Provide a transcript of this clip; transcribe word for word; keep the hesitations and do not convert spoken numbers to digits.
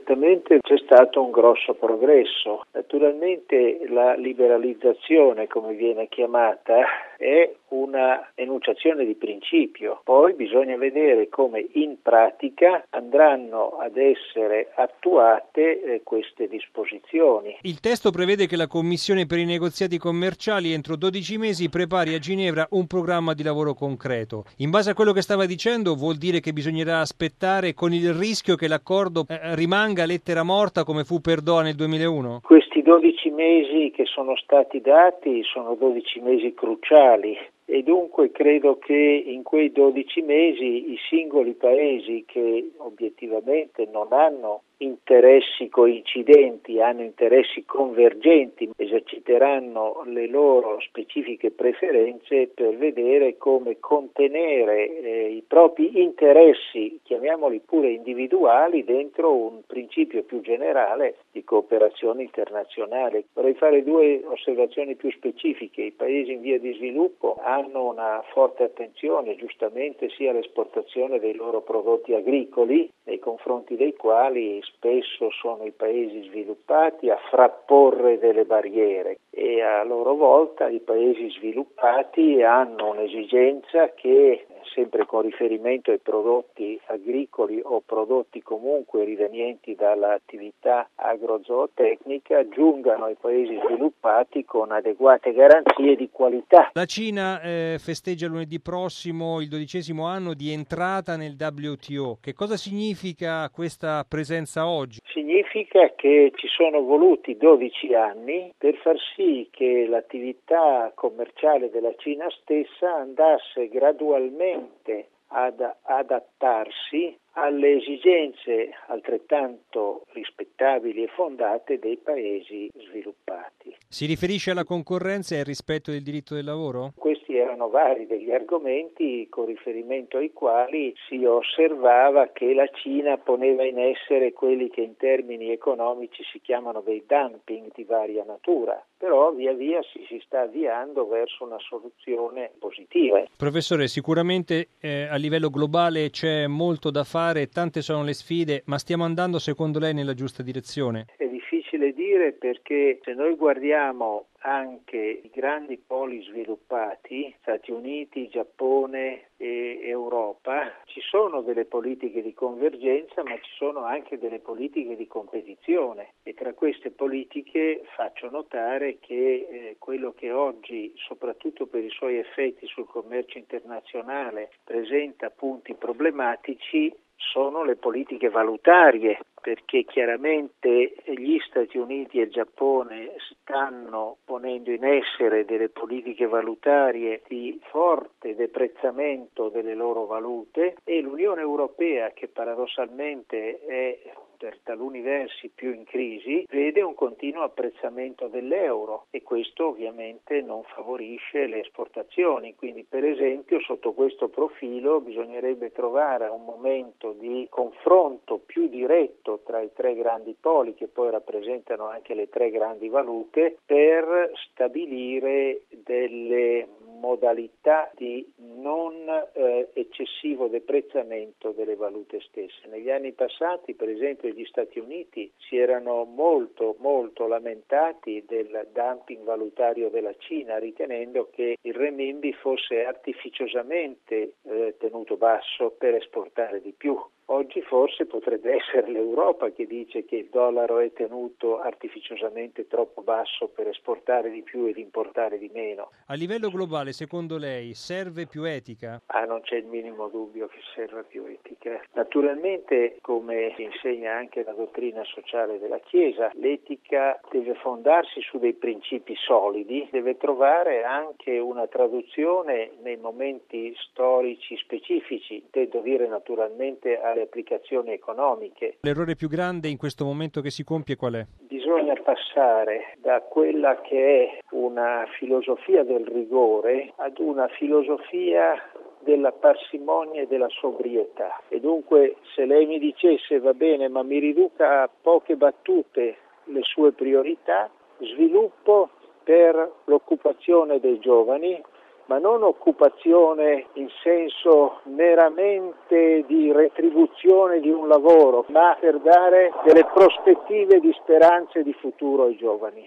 certamente c'è stato un grosso progresso. Naturalmente la liberalizzazione, come viene chiamata, è una enunciazione di principio. Poi bisogna vedere come in pratica andranno ad essere attuate eh, queste disposizioni. Il testo prevede che la Commissione per i negoziati commerciali entro dodici mesi prepari a Ginevra un programma di lavoro concreto. In base a quello che stava dicendo, vuol dire che bisognerà aspettare con il rischio che l'accordo eh, rimanga lettera morta come fu per Doha nel duemilauno? Questi dodici mesi che sono stati dati sono dodici mesi cruciali e dunque credo che in quei dodici mesi i singoli paesi che obiettivamente non hanno interessi coincidenti, hanno interessi convergenti, eserciteranno le loro specifiche preferenze per vedere come contenere eh, i propri interessi, chiamiamoli pure individuali, dentro un principio più generale di cooperazione internazionale. Vorrei fare due osservazioni più specifiche. I paesi in via di sviluppo hanno una forte attenzione, giustamente, sia all'esportazione dei loro prodotti agricoli, nei confronti dei quali spesso sono i paesi sviluppati a frapporre delle barriere e a loro volta i paesi sviluppati hanno un'esigenza che, sempre con riferimento ai prodotti agricoli o prodotti comunque rivenienti dall'attività agrozootecnica, giungano ai paesi sviluppati con adeguate garanzie di qualità. La Cina eh, festeggia lunedì prossimo il dodicesimo anno di entrata nel W T O. Che cosa significa questa presenza oggi? Significa che ci sono voluti dodici anni per far sì che l'attività commerciale della Cina stessa andasse gradualmente ad adattarsi alle esigenze altrettanto rispettabili e fondate dei paesi sviluppati. Si riferisce alla concorrenza e al rispetto del diritto del lavoro? Questi erano vari degli argomenti con riferimento ai quali si osservava che la Cina poneva in essere quelli che in termini economici si chiamano dei dumping di varia natura, però via via si, si sta avviando verso una soluzione positiva. Professore, sicuramente eh, a livello globale c'è molto da fare, tante sono le sfide, ma stiamo andando secondo lei nella giusta direzione? È difficile dire, perché se noi guardiamo anche i grandi poli sviluppati, Stati Uniti, Giappone e Europa, ci sono delle politiche di convergenza, ma ci sono anche delle politiche di competizione e tra queste politiche faccio notare che eh, quello che oggi, soprattutto per i suoi effetti sul commercio internazionale, presenta punti problematici sono le politiche valutarie, perché chiaramente gli Stati Uniti e il Giappone stanno ponendo in essere delle politiche valutarie di forte deprezzamento delle loro valute e l'Unione Europea, che paradossalmente è per taluni versi più in crisi, vede un continuo apprezzamento dell'euro e questo ovviamente non favorisce le esportazioni. Quindi, per esempio, sotto questo profilo bisognerebbe trovare un momento di confronto più diretto tra i tre grandi poli, che poi rappresentano anche le tre grandi valute, per stabilire delle modalità di non eh, eccessivo deprezzamento delle valute stesse. Negli anni passati, per esempio, gli Stati Uniti si erano molto molto lamentati del dumping valutario della Cina, ritenendo che il renminbi fosse artificiosamente eh, tenuto basso per esportare di più. Oggi forse potrebbe essere l'Europa che dice che il dollaro è tenuto artificiosamente troppo basso per esportare di più ed importare di meno. A livello globale, secondo lei, serve più etica? Ah, non c'è il minimo dubbio che serva più etica. Naturalmente, come insegna anche la dottrina sociale della Chiesa, l'etica deve fondarsi su dei principi solidi, deve trovare anche una traduzione nei momenti storici specifici, intendo dire naturalmente alle applicazioni economiche. L'errore più grande in questo momento che si compie qual è? Bisogna passare da quella che è una filosofia del rigore ad una filosofia della parsimonia e della sobrietà. E dunque, se lei mi dicesse va bene, ma mi riduca a poche battute le sue priorità, sviluppo per l'occupazione dei giovani, ma non occupazione in senso meramente di retribuzione di un lavoro, ma per dare delle prospettive di speranza e di futuro ai giovani.